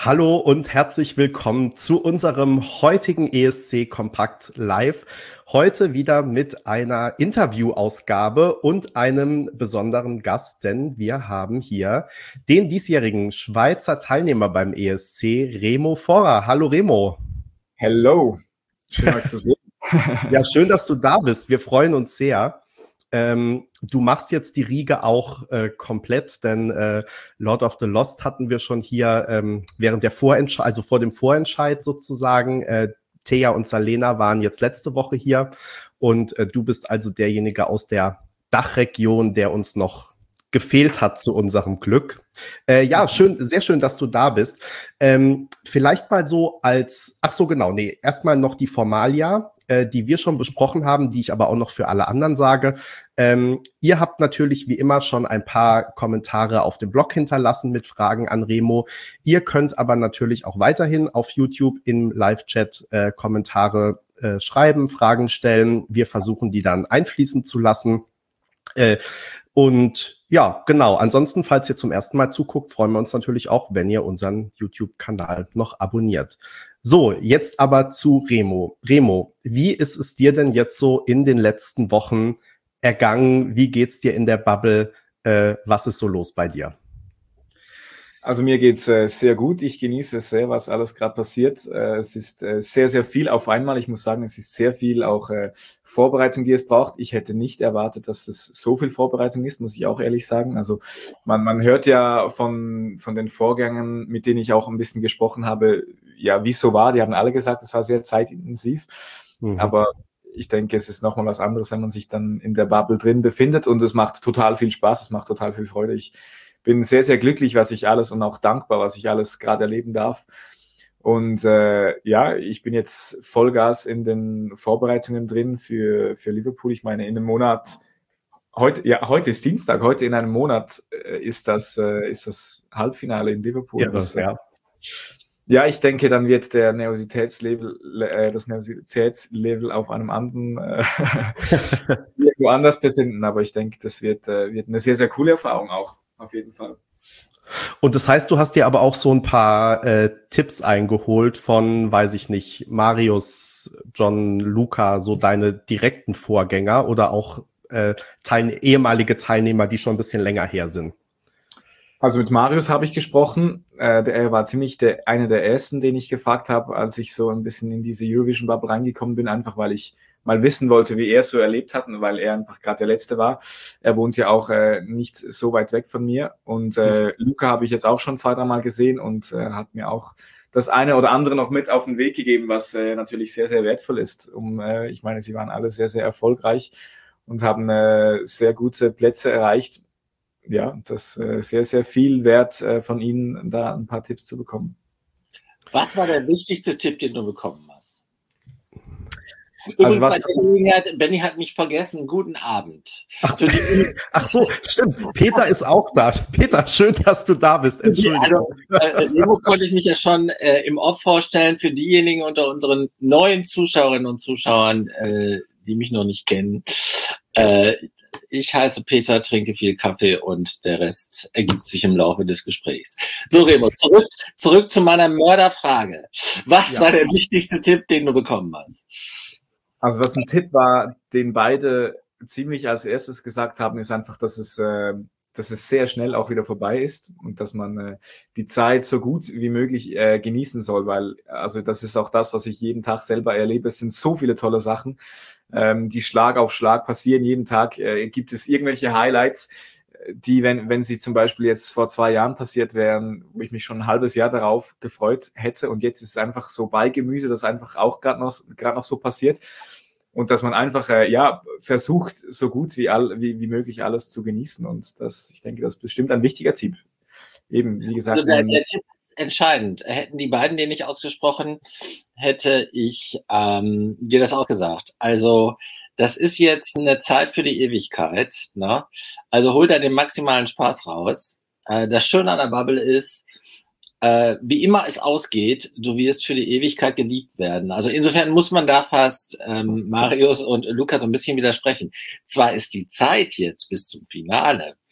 Hallo und herzlich willkommen zu unserem heutigen ESC Kompakt Live. Heute wieder mit einer Interviewausgabe und einem besonderen Gast, denn wir haben hier den diesjährigen Schweizer Teilnehmer beim ESC, Remo Forrer. Hallo Remo. Hello, schön euch zu sehen. Ja, schön, dass du da bist. Wir freuen uns sehr. Du machst jetzt die Riege auch komplett, denn Lord of the Lost hatten wir schon hier während der Vorentscheid, also vor dem Vorentscheid sozusagen. Thea und Salena waren jetzt letzte Woche hier und du bist also derjenige aus der Dachregion, der uns noch gefehlt hat zu unserem Glück. Ja, schön, sehr schön, dass du da bist. Vielleicht mal so erstmal noch die Formalia, die wir schon besprochen haben, die ich aber auch noch für alle anderen sage. Ihr habt natürlich wie immer schon ein paar Kommentare auf dem Blog hinterlassen mit Fragen an Remo. Ihr könnt aber natürlich auch weiterhin auf YouTube im Live-Chat Kommentare schreiben, Fragen stellen. Wir versuchen, die dann einfließen zu lassen. Und ja, genau. Ansonsten, falls ihr zum ersten Mal zuguckt, freuen wir uns natürlich auch, wenn ihr unseren YouTube-Kanal noch abonniert. So, jetzt aber zu Remo. Remo, wie ist es dir denn jetzt so in den letzten Wochen ergangen? Wie geht's dir in der Bubble? Was ist so los bei dir? Also mir geht's sehr gut. Ich genieße es sehr, was alles gerade passiert. Es ist sehr, sehr viel auf einmal. Ich muss sagen, es ist sehr viel auch Vorbereitung, die es braucht. Ich hätte nicht erwartet, dass es so viel Vorbereitung ist, muss ich auch ehrlich sagen. Also man hört ja von den Vorgängern, mit denen ich auch ein bisschen gesprochen habe, ja, wie es so war. Die haben alle gesagt, es war sehr zeitintensiv. Aber ich denke, es ist nochmal was anderes, wenn man sich dann in der Bubble drin befindet, und es macht total viel Spaß, es macht total viel Freude. Ich bin sehr, sehr glücklich, was ich alles, und auch dankbar, was ich alles gerade erleben darf. Und ja, ich bin jetzt Vollgas in den Vorbereitungen drin für Liverpool. Ich meine, in einem Monat, heute ist Dienstag, heute in einem Monat ist das Halbfinale in Liverpool. Ja, ich denke, dann wird das Nervositätslevel auf einem anderen irgendwo anders befinden. Aber ich denke, das wird eine sehr, sehr coole Erfahrung auch. Auf jeden Fall. Und das heißt, du hast dir aber auch so ein paar Tipps eingeholt von, weiß ich nicht, Marius, John, Luca, so deine direkten Vorgänger oder auch ehemalige Teilnehmer, die schon ein bisschen länger her sind. Also mit Marius habe ich gesprochen. Er war ziemlich einer der ersten, den ich gefragt habe, als ich so ein bisschen in diese Eurovision-Bubble reingekommen bin, einfach weil ich mal wissen wollte, wie er es so erlebt hat, und weil er einfach gerade der Letzte war. Er wohnt ja auch nicht so weit weg von mir. Und Luca habe ich jetzt auch schon 2-3 Mal gesehen und hat mir auch das eine oder andere noch mit auf den Weg gegeben, was natürlich sehr, sehr wertvoll ist. Ich meine, sie waren alle sehr, sehr erfolgreich und haben sehr gute Plätze erreicht. Ja, das sehr, sehr viel wert von Ihnen, da ein paar Tipps zu bekommen. Was war der wichtigste Tipp, den du bekommen hast? Übrigens, Benny hat mich vergessen. Guten Abend. Ach so, stimmt. Peter ist auch da. Peter, schön, dass du da bist. Entschuldigung. Remo konnte ich mich ja schon im Off vorstellen für diejenigen unter unseren neuen Zuschauerinnen und Zuschauern, die mich noch nicht kennen. Ich heiße Peter, trinke viel Kaffee und der Rest ergibt sich im Laufe des Gesprächs. So, Remo, zurück zu meiner Mörderfrage. Was war der wichtigste Tipp, den du bekommen hast? Also was ein Tipp war, den beide ziemlich als erstes gesagt haben, ist einfach, dass es sehr schnell auch wieder vorbei ist und dass man die Zeit so gut wie möglich genießen soll, weil also das ist auch das, was ich jeden Tag selber erlebe. Es sind so viele tolle Sachen, die Schlag auf Schlag passieren. Jeden Tag gibt es irgendwelche Highlights, die, wenn sie zum Beispiel jetzt vor 2 Jahren passiert wären, wo ich mich schon ein halbes Jahr darauf gefreut hätte, und jetzt ist es einfach so Beigemüse, das einfach auch gerade noch so passiert. Und dass man einfach versucht, so gut wie möglich alles zu genießen. Und ich denke, das ist bestimmt ein wichtiger Tipp. Eben, wie gesagt. Also der Tipp ist entscheidend. Hätten die beiden den nicht ausgesprochen, hätte ich dir das auch gesagt. Also das ist jetzt eine Zeit für die Ewigkeit. Ne? Also hol da den maximalen Spaß raus. Das Schöne an der Bubble ist, wie immer es ausgeht, du wirst für die Ewigkeit geliebt werden. Also insofern muss man da fast Marius und Lukas so ein bisschen widersprechen. Zwar ist die Zeit jetzt bis zum Finale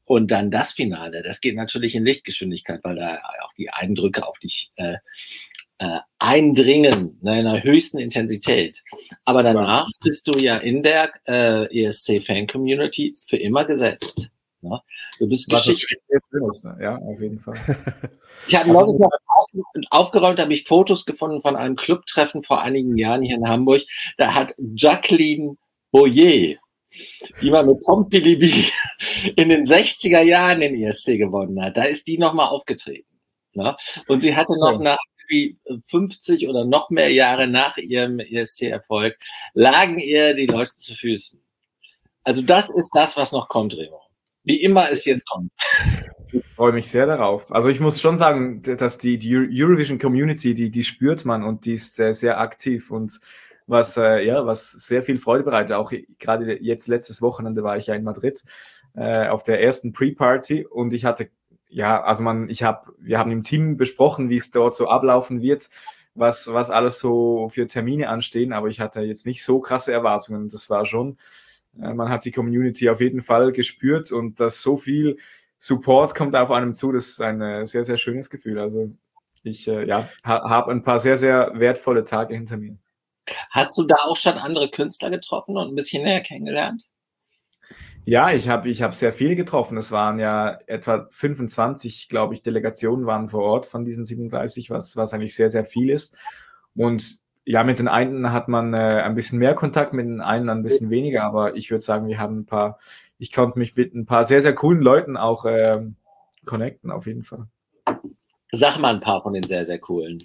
Und dann das Finale, das geht natürlich in Lichtgeschwindigkeit, weil da auch die Eindrücke auf dich eindringen, in einer höchsten Intensität. Aber danach bist du ja in der ESC-Fan-Community für immer gesetzt. Ne? Du bist Geschichte. Ja, auf jeden Fall. Ich habe neulich noch aufgeräumt, habe ich Fotos gefunden von einem Clubtreffen vor einigen Jahren hier in Hamburg. Da hat Jacqueline Boyer, die mal mit Tom Pilibi in den 60er Jahren den ESC gewonnen hat, da ist die nochmal aufgetreten. Ne? Und sie hatte noch nach 50 oder noch mehr Jahre nach ihrem ESC-Erfolg, lagen ihr die Leute zu Füßen. Also das ist das, was noch kommt, Remo. Wie immer es jetzt kommt. Ich freue mich sehr darauf. Also ich muss schon sagen, dass die Eurovision Community, die spürt man und die ist sehr, sehr aktiv und was sehr viel Freude bereitet. Auch gerade jetzt letztes Wochenende war ich ja in Madrid auf der ersten Pre-Party und ich hatte wir haben im Team besprochen, wie es dort so ablaufen wird, was alles so für Termine anstehen, aber ich hatte jetzt nicht so krasse Erwartungen. Das war schon, man hat die Community auf jeden Fall gespürt und dass so viel Support kommt auf einem zu, das ist ein sehr, sehr schönes Gefühl. Also ich habe ein paar sehr, sehr wertvolle Tage hinter mir. Hast du da auch schon andere Künstler getroffen und ein bisschen näher kennengelernt? Ja, ich habe sehr viele getroffen. Es waren ja etwa 25, glaube ich, Delegationen waren vor Ort von diesen 37, was eigentlich sehr, sehr viel ist. Und ja, mit den einen hat man ein bisschen mehr Kontakt, mit den einen ein bisschen weniger, aber ich würde sagen, ich konnte mich mit ein paar sehr, sehr coolen Leuten auch connecten, auf jeden Fall. Sag mal ein paar von den sehr, sehr coolen.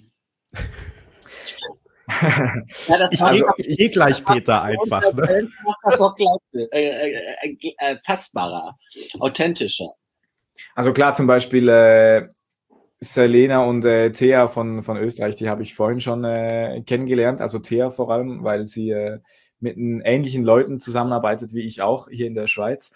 Ja, ich gehe gleich, Peter, einfach. Ne? Das doch fassbarer, authentischer. Also klar, zum Beispiel Selena und Thea von Österreich, die habe ich vorhin schon kennengelernt. Also Thea vor allem, weil sie mit ähnlichen Leuten zusammenarbeitet wie ich auch hier in der Schweiz.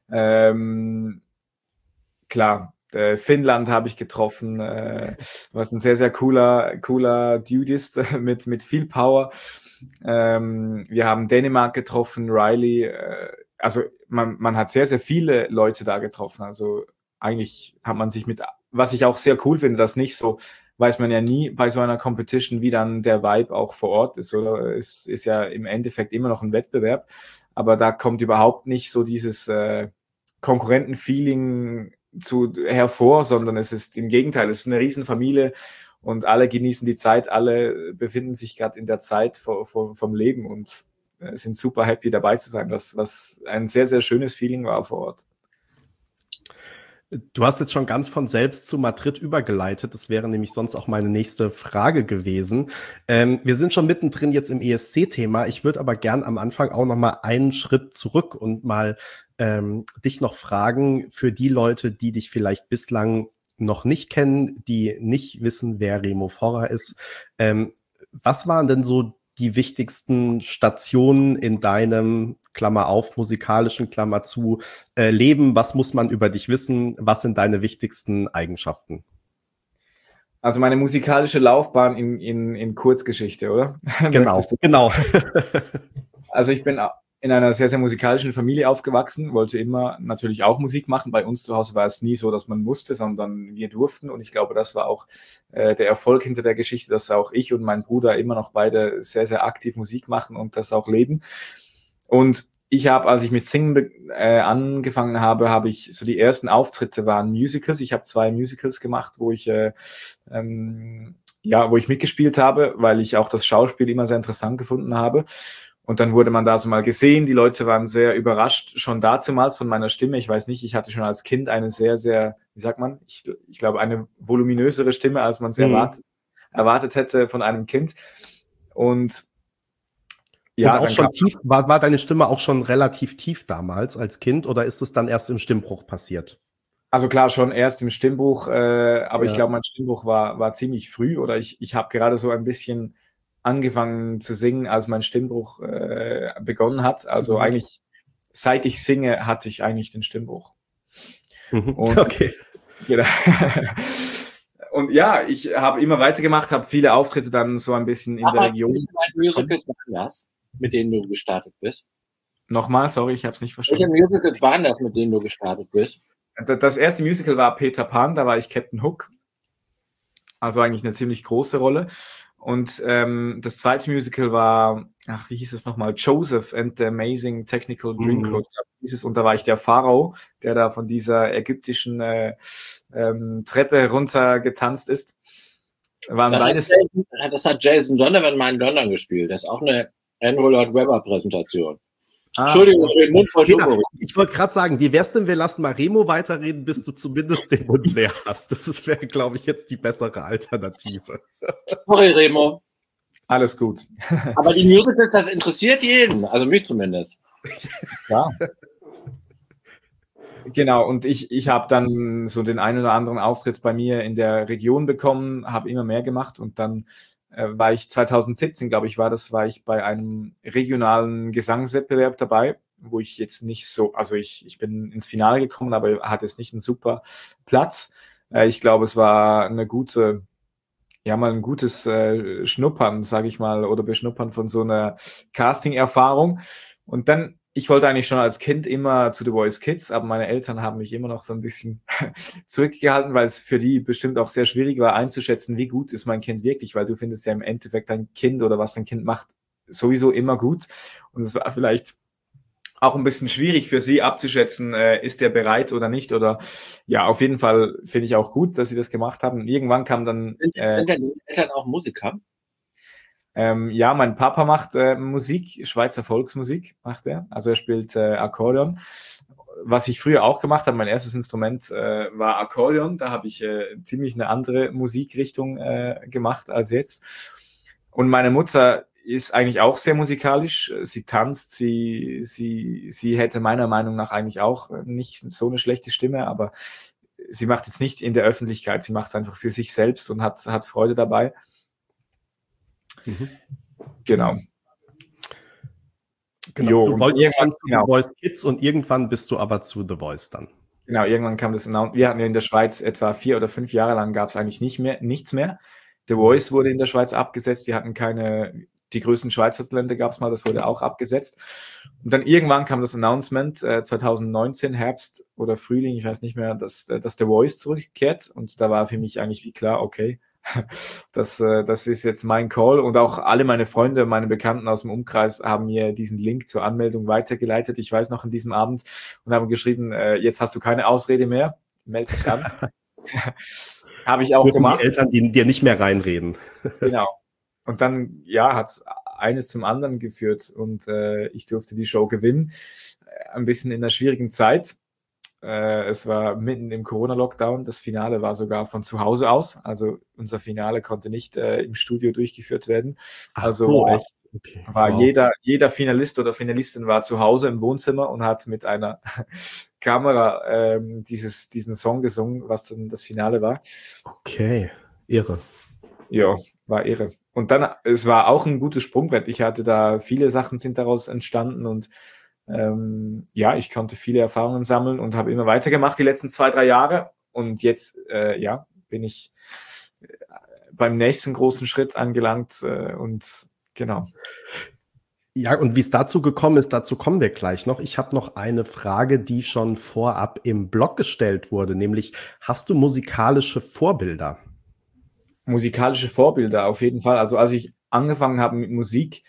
Klar. Finnland habe ich getroffen, was ein sehr, sehr cooler Dude ist, mit viel Power. Wir haben Dänemark getroffen, Riley. Also man hat sehr, sehr viele Leute da getroffen. Also eigentlich hat man sich was ich auch sehr cool finde, dass nicht so, weiß man ja nie bei so einer Competition, wie dann der Vibe auch vor Ort ist. Oder es ist ja im Endeffekt immer noch ein Wettbewerb. Aber da kommt überhaupt nicht so dieses Konkurrentenfeeling hervor, sondern es ist im Gegenteil, es ist eine Riesenfamilie und alle genießen die Zeit, alle befinden sich gerade in der Zeit vom Leben und sind super happy dabei zu sein, was ein sehr, sehr schönes Feeling war vor Ort. Du hast jetzt schon ganz von selbst zu Madrid übergeleitet. Das wäre nämlich sonst auch meine nächste Frage gewesen. Wir sind schon mittendrin jetzt im ESC-Thema. Ich würde aber gern am Anfang auch noch mal einen Schritt zurück und mal dich noch fragen für die Leute, die dich vielleicht bislang noch nicht kennen, die nicht wissen, wer Remo Forrer ist. Was waren denn so die wichtigsten Stationen in deinem, Klammer auf, musikalischen, Klammer zu, Leben? Was muss man über dich wissen? Was sind deine wichtigsten Eigenschaften? Also meine musikalische Laufbahn in Kurzgeschichte, oder? Genau. Also ich bin in einer sehr, sehr musikalischen Familie aufgewachsen, wollte immer natürlich auch Musik machen. Bei uns zu Hause war es nie so, dass man musste, sondern wir durften. Und ich glaube, das war auch der Erfolg hinter der Geschichte, dass auch ich und mein Bruder immer noch beide sehr, sehr aktiv Musik machen und das auch leben. Und ich habe, als ich mit Singen angefangen habe ich so die ersten Auftritte waren Musicals. Ich habe 2 Musicals gemacht, wo ich mitgespielt habe, weil ich auch das Schauspiel immer sehr interessant gefunden habe. Und dann wurde man da so mal gesehen. Die Leute waren sehr überrascht, schon dazumals von meiner Stimme. Ich weiß nicht, ich hatte schon als Kind eine sehr, sehr, wie sagt man, ich glaube, eine voluminösere Stimme, als man es erwartet hätte von einem Kind. Und ja, auch schon tief, war deine Stimme auch schon relativ tief damals als Kind oder ist es dann erst im Stimmbruch passiert? Also klar, schon erst im Stimmbruch, aber ich glaube, mein Stimmbruch war ziemlich früh oder ich habe gerade so ein bisschen angefangen zu singen, als mein Stimmbruch begonnen hat. Also eigentlich, seit ich singe, hatte ich eigentlich den Stimmbruch. Und, okay. Genau. Und ja, ich habe immer weitergemacht, habe viele Auftritte dann so ein bisschen in der Region. Mit denen du gestartet bist? Nochmal, sorry, ich habe es nicht verstanden. Welche Musicals waren das, mit denen du gestartet bist? Das erste Musical war Peter Pan, da war ich Captain Hook. Also eigentlich eine ziemlich große Rolle. Und das zweite Musical war, wie hieß es nochmal? Joseph and the Amazing Technical Dreamcoat. Und da war ich der Pharao, der da von dieser ägyptischen Treppe runter getanzt ist. Das hat Jason Donovan mal in London gespielt. Das ist auch eine Andrew Lloyd Webber Präsentation. Entschuldigung, ich den Mund voll Schoko. Ich wollte gerade sagen, wie wär's denn, wir lassen mal Remo weiterreden, bis du zumindest den Mund leer hast. Das wäre, glaube ich, jetzt die bessere Alternative. Sorry, Remo. Alles gut. Aber die Musicals, das interessiert jeden, also mich zumindest. Ja. Genau, und ich habe dann so den einen oder anderen Auftritt bei mir in der Region bekommen, habe immer mehr gemacht und dann war ich 2017, glaube ich, war ich bei einem regionalen Gesangswettbewerb dabei, wo ich jetzt nicht so, also ich bin ins Finale gekommen, aber hatte jetzt nicht einen super Platz. Ich glaube, es war mal ein gutes Schnuppern, sage ich mal, oder Beschnuppern von so einer Casting-Erfahrung. Und dann, ich wollte eigentlich schon als Kind immer zu The Voice Kids, aber meine Eltern haben mich immer noch so ein bisschen zurückgehalten, weil es für die bestimmt auch sehr schwierig war einzuschätzen, wie gut ist mein Kind wirklich, weil du findest ja im Endeffekt dein Kind oder was dein Kind macht sowieso immer gut. Und es war vielleicht auch ein bisschen schwierig für sie abzuschätzen, ist der bereit oder nicht. Oder ja, auf jeden Fall finde ich auch gut, dass sie das gemacht haben. Und irgendwann kam dann... Sind denn die Eltern auch Musiker? Ja, mein Papa macht Musik, Schweizer Volksmusik macht er. Also er spielt Akkordeon. Was ich früher auch gemacht habe, mein erstes Instrument war Akkordeon. Da habe ich ziemlich eine andere Musikrichtung gemacht als jetzt. Und meine Mutter ist eigentlich auch sehr musikalisch. Sie tanzt, sie hätte meiner Meinung nach eigentlich auch nicht so eine schlechte Stimme, aber sie macht jetzt nicht in der Öffentlichkeit. Sie macht es einfach für sich selbst und hat Freude dabei. Genau. Jo, du wolltest irgendwann zu The Voice Kids und irgendwann bist du aber zu The Voice dann. Genau, irgendwann kam das. Wir hatten ja in der Schweiz etwa 4 oder 5 Jahre lang gab es eigentlich nichts mehr. The Voice wurde in der Schweiz abgesetzt. Wir hatten die größten Schweizer Talente gab es mal, das wurde auch abgesetzt. Und dann irgendwann kam das Announcement 2019, Herbst oder Frühling, ich weiß nicht mehr, dass The Voice zurückkehrt. Und da war für mich eigentlich wie klar, okay, das ist jetzt mein Call und auch alle meine Freunde, meine Bekannten aus dem Umkreis haben mir diesen Link zur Anmeldung weitergeleitet. Ich weiß noch an diesem Abend und haben geschrieben, jetzt hast du keine Ausrede mehr, melde dich an. Habe ich auch gemacht. Die Eltern, die dir nicht mehr reinreden. Genau. Und dann, hat es eines zum anderen geführt und ich durfte die Show gewinnen. Ein bisschen in einer schwierigen Zeit. Es war mitten im Corona-Lockdown. Das Finale war sogar von zu Hause aus. Also unser Finale konnte nicht im Studio durchgeführt werden. Also okay. War jeder Finalist oder Finalistin war zu Hause im Wohnzimmer und hat mit einer Kamera diesen Song gesungen, was dann das Finale war. Okay, irre. Ja, war irre. Und dann, es war auch ein gutes Sprungbrett. Ich hatte da, viele Sachen sind daraus entstanden und ich konnte viele Erfahrungen sammeln und habe immer weitergemacht die letzten 2-3 Jahre. Und jetzt, bin ich beim nächsten großen Schritt angelangt und genau. Ja, und wie es dazu gekommen ist, dazu kommen wir gleich noch. Ich habe noch eine Frage, die schon vorab im Blog gestellt wurde, nämlich, hast du musikalische Vorbilder? Musikalische Vorbilder, auf jeden Fall. Also als ich angefangen habe mit Musik,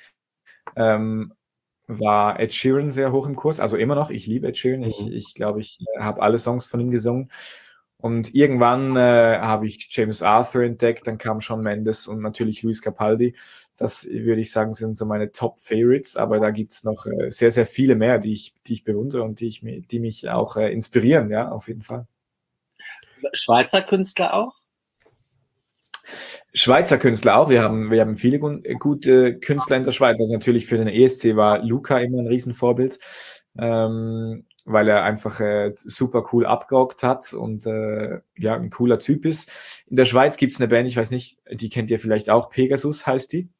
war Ed Sheeran sehr hoch im Kurs, also immer noch. Ich liebe Ed Sheeran. Ich glaube, ich habe alle Songs von ihm gesungen. Und irgendwann habe ich James Arthur entdeckt, dann kam Shawn Mendes und natürlich Luis Capaldi. Das, würde ich sagen, sind so meine Top-Favorites, aber da gibt es noch sehr, sehr viele mehr, die ich bewundere und die mich auch inspirieren, ja, auf jeden Fall. Schweizer Künstler auch? Schweizer Künstler auch. Wir haben viele gute Künstler in der Schweiz. Also natürlich für den ESC war Luca immer ein Riesenvorbild, weil er einfach super cool abgerockt hat und ein cooler Typ ist. In der Schweiz gibt es eine Band, ich weiß nicht, die kennt ihr vielleicht auch, Pegasus heißt die.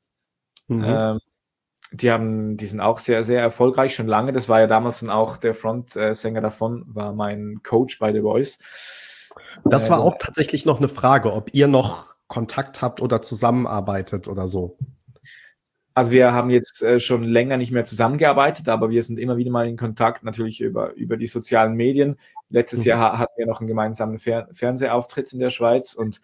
Die sind auch sehr, sehr erfolgreich, schon lange. Das war ja damals dann auch der Frontsänger davon, war mein Coach bei The Voice. Das war auch tatsächlich noch eine Frage, ob ihr noch Kontakt habt oder zusammenarbeitet oder so. Also wir haben jetzt schon länger nicht mehr zusammengearbeitet, aber wir sind immer wieder mal in Kontakt, natürlich über die sozialen Medien. Letztes Jahr hatten wir noch einen gemeinsamen Fernsehauftritt in der Schweiz und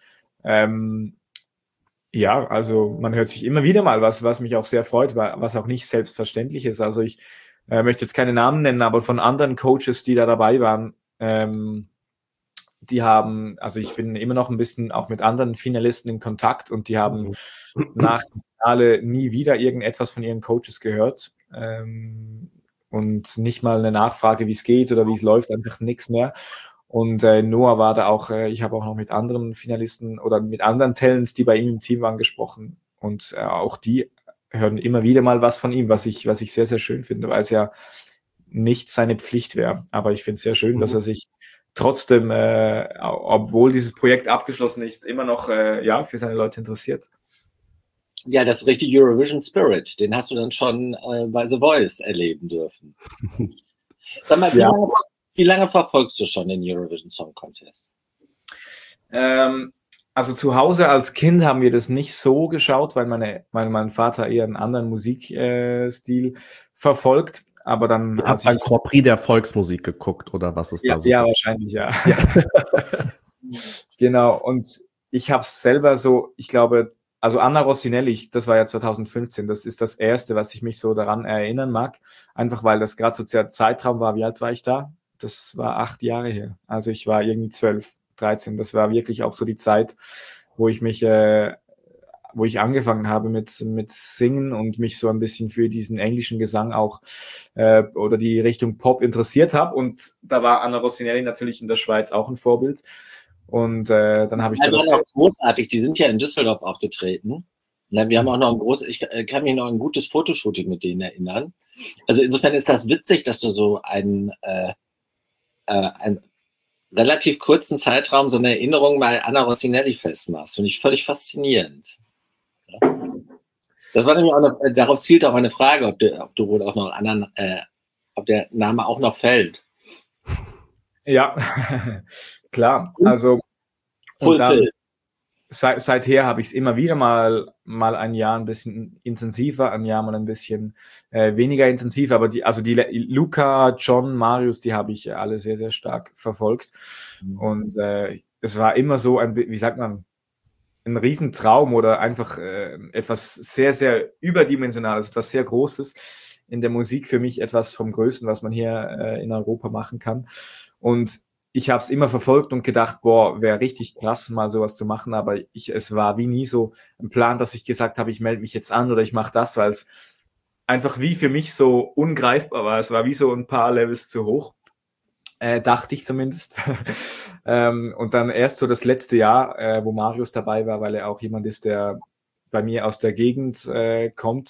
ja, also man hört sich immer wieder mal, was mich auch sehr freut, was auch nicht selbstverständlich ist. Also ich möchte jetzt keine Namen nennen, aber von anderen Coaches, die da dabei waren, die haben, also ich bin immer noch ein bisschen auch mit anderen Finalisten in Kontakt und die haben nach dem Finale nie wieder irgendetwas von ihren Coaches gehört und nicht mal eine Nachfrage, wie es geht oder wie es läuft, einfach nichts mehr. Und Noah war da auch, ich habe auch noch mit anderen Finalisten oder mit anderen Talents, die bei ihm im Team waren, gesprochen und auch die hören immer wieder mal was von ihm, was ich sehr, sehr schön finde, weil es ja nicht seine Pflicht wäre. Aber ich finde es sehr schön, dass er sich trotzdem, obwohl dieses Projekt abgeschlossen ist, immer noch für seine Leute interessiert. Ja, das ist richtig Eurovision Spirit. Den hast du dann schon bei The Voice erleben dürfen. Sag mal, wie lange verfolgst du schon den Eurovision Song Contest? Also zu Hause als Kind haben wir das nicht so geschaut, weil mein Vater eher einen anderen Musikstil verfolgt. Aber dann hat beim Grand Prix der Volksmusik geguckt oder was ist da so? Ja, wahrscheinlich, ja. Genau, und ich habe es selber so, ich glaube, also Anna Rossinelli, das war ja 2015, das ist das Erste, was ich mich so daran erinnern mag, einfach weil das gerade so der Zeitraum war. Wie alt war ich da? Das war 8 Jahre her, also ich war irgendwie 12, 13, das war wirklich auch so die Zeit, wo ich mich wo ich angefangen habe mit Singen und mich so ein bisschen für diesen englischen Gesang auch oder die Richtung Pop interessiert habe. Und da war Anna Rossinelli natürlich in der Schweiz auch ein Vorbild. Und dann habe ich das großartig. Die sind ja in Düsseldorf aufgetreten. Wir haben auch noch ich kann mich noch an ein gutes Fotoshooting mit denen erinnern. Also insofern ist das witzig, dass du so einen relativ kurzen Zeitraum so eine Erinnerung bei Anna Rossinelli festmachst. Finde ich völlig faszinierend. Das war nämlich auch noch, darauf zielt auch eine Frage, ob du wohl auch noch anderen, ob der Name auch noch fällt. Ja, klar. Also und dann, seither habe ich es immer wieder mal ein Jahr ein bisschen intensiver, ein Jahr mal ein bisschen weniger intensiv, aber die Luca, John, Marius, die habe ich alle sehr, sehr stark verfolgt. Und es war immer so wie sagt man, ein Riesentraum oder einfach etwas sehr, sehr Überdimensionales, etwas sehr Großes in der Musik, für mich etwas vom Größten, was man hier in Europa machen kann. Und ich habe es immer verfolgt und gedacht, boah, wäre richtig krass, mal sowas zu machen, aber es war wie nie so ein Plan, dass ich gesagt habe, ich melde mich jetzt an oder ich mache das, weil es einfach wie für mich so ungreifbar war. Es war wie so ein paar Levels zu hoch. Dachte ich zumindest. Und dann erst so das letzte Jahr, wo Marius dabei war, weil er auch jemand ist, der bei mir aus der Gegend kommt,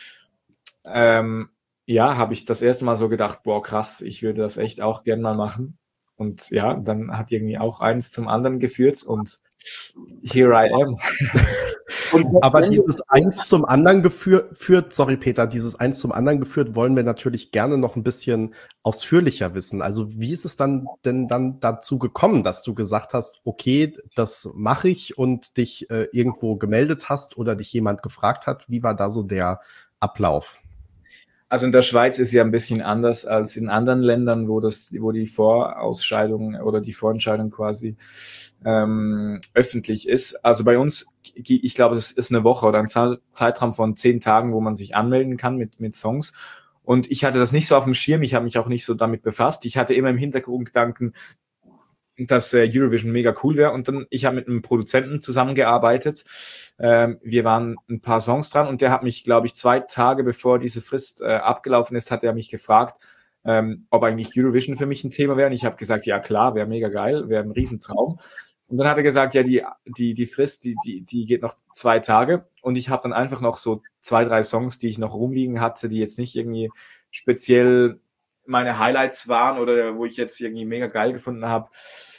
habe ich das erste Mal so gedacht, boah, krass, ich würde das echt auch gern mal machen. Und ja, dann hat irgendwie auch eins zum anderen geführt und here I am. Aber dieses eins zum anderen geführt, sorry Peter, dieses eins zum anderen geführt, wollen wir natürlich gerne noch ein bisschen ausführlicher wissen. Also wie ist es denn dann dazu gekommen, dass du gesagt hast, okay, das mache ich und dich irgendwo gemeldet hast oder dich jemand gefragt hat? Wie war da so der Ablauf? Also in der Schweiz ist ja ein bisschen anders als in anderen Ländern, wo die Vorausscheidung oder die Vorentscheidung quasi öffentlich ist. Also bei uns, ich glaube, es ist eine Woche oder ein Zeitraum von 10 Tagen, wo man sich anmelden kann mit Songs. Und ich hatte das nicht so auf dem Schirm, ich habe mich auch nicht so damit befasst. Ich hatte immer im Hintergrund Gedanken, dass Eurovision mega cool wäre. Und dann, ich habe mit einem Produzenten zusammengearbeitet. Wir waren ein paar Songs dran und der hat mich, glaube ich, 2 Tage bevor diese Frist abgelaufen ist, hat er mich gefragt, ob eigentlich Eurovision für mich ein Thema wäre. Und ich habe gesagt, ja klar, wäre mega geil, wäre ein Riesentraum. Und dann hat er gesagt, ja, die Frist, die geht noch 2 Tage. Und ich habe dann einfach noch so 2, 3 Songs, die ich noch rumliegen hatte, die jetzt nicht irgendwie speziell meine Highlights waren oder wo ich jetzt irgendwie mega geil gefunden habe.